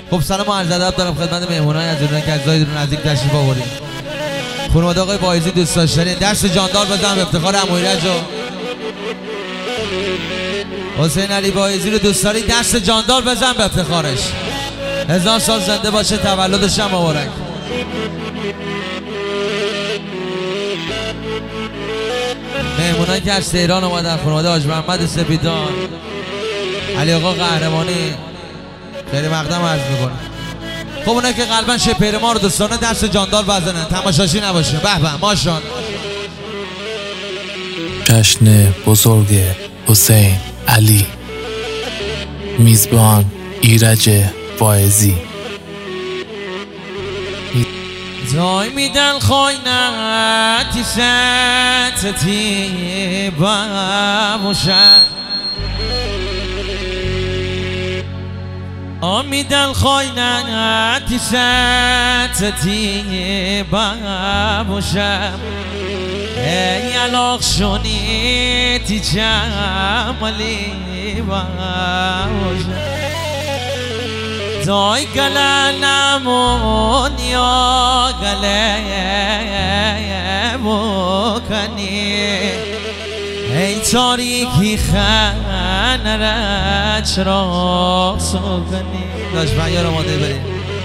خب سلام و عرض ادب دارم خدمت مهمونای عزیزان که از جای دور نزدیک تشریف آوردید. خانواده آقای واعظی دوست داشتنی دست جاندار بزن به افتخار عمو ایرج و حسین علی واعظی رو دوست داری دست جاندار بزن به افتخارش. 1000 سال زنده باشه، تولدش هم مبارک. مهمونایی که از تهران اومدن خانواده حاج محمد سپیدان، علی آقا قهرمانی، خیلی مقدم عرض میکنه. خب اونایی که قلبا شپیر ما رو دوستانه دست جاندار بزنن، تماشاشی نباشه. به به ماشان. جشن بزرگ حسین علی، میزبان ایرج واعظی. زای میدن خواینتی ستتی بابوشن آمیدن خواینتی ستتی بابوشم ای علاق شونیتی جمالی بابوشم زای گله نمون یا گله بکنی ای تاریکی خنره چرا سکنی. داشت بیا رو ماده بریم.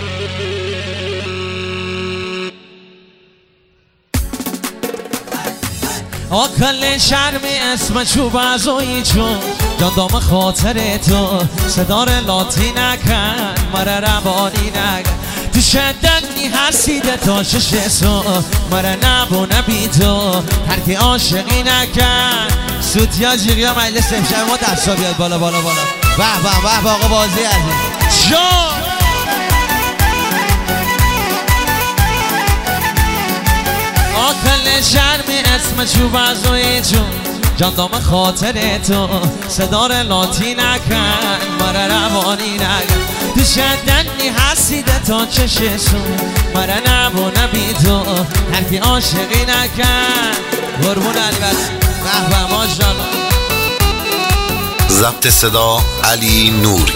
آکل شرمی اسم چوب از اوی چون جاندام خاطر تو صدار لاتی نکن مره روانی نکن تو شدنی هستیده تا شش سو مره نبو نبی تو هرکی عاشقی نکن سوتیا جیغیا مجلس امشب ما دستا بیاد بالا بالا بالا. به به به آقا بازی عزیز جان. آکل شرمی اسم چوب از اوی چون جاندام خاطر تو صدار لاتی نکن مره روانی نکن تو شدنی هستیده تا چششو مره نبو نبی تو هرکی عاشقی نکن. قربون علی بس. به به ماشاءالله. ضبط صدا علی نوری.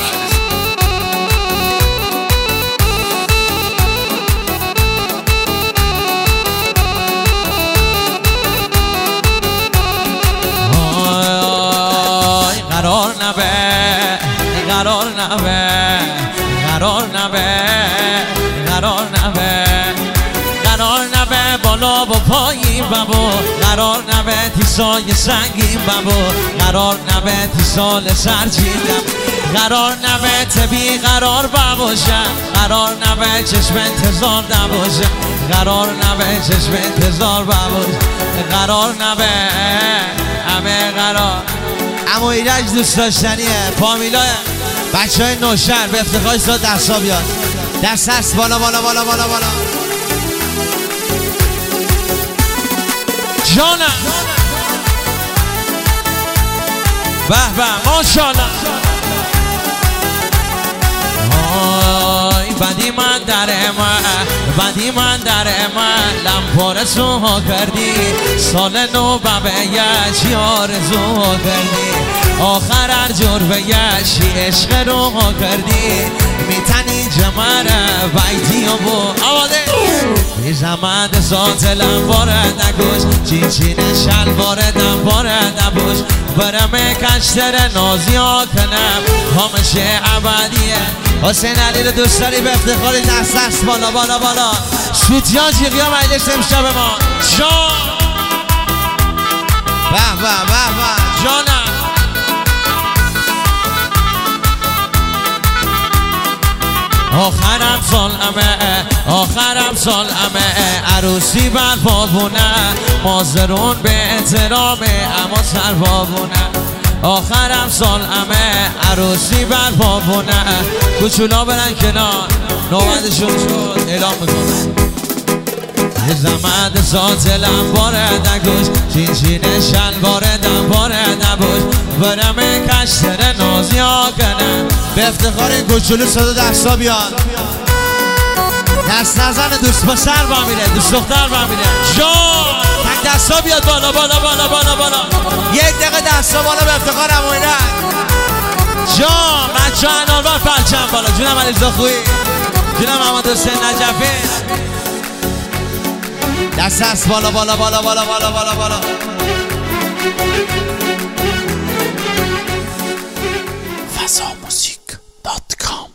قرار نبه قرار نبه قرار نبه قرار نبه قرار نبه بالا و پایین بابا قرار نبه تیسای سنگین بابا قرار نبه تیسال سرچیدم قرار نبه تبی قرار بباشم قرار نبه چشم انتظار نباشم قرار نبه چشم انتظار بباشم قرار نبه همه قرار. عمو ایرج دوست داشتنیه. فامیلا بچه های نوشهر به افتخار ساد دستا بیاد. دست هست بالا بالا بالا بالا بالا. جانم به به ماشاءالله. بدی من در من بدی من در من لمپار سوها کردی سال نو بابه یشی آرزو کردی آخر هر جور به یشی عشق رو کردی میتنی جمره بیتی و بو آواده بی زمد ذات لمپاره نگوش چین چین شلواره دنباره نبوش برم کشتر نازی ها کنم همشه عبدیه. حسین علی رو دوست داری به افتخاری دست بالا بالا بالا. سوتیا جیغیا مجلس امشب ما جان. به به به به جانم. آخرم سال امه عروسی بر بابونه مازرون به احترام اما سر بابونه آخرم سال امه عروسی بر بابونه کوچولا برن کنار نوبتشون شد اعلام میکنه یه زمد ذات لمباره نگوش چین چین شلواره دنباره نبوش برم کشتر نازی ها کنم به افتخار این کوچولو صدا دستا بیاد. دست نزن دوست پسر با میره دوست دختر با میره جان. تک دستا بیاد بالا بالا بالا بالا بالا. یک دقیقه دستا بالا به افتخار عمو ایرج جان. بچه اناربر پرچم بالا جونم علیرضا خویی، جونم محمد حسین نجفی. دست هست بالا بالا بالا بالا بالا بالا بالا. fazamuzik.com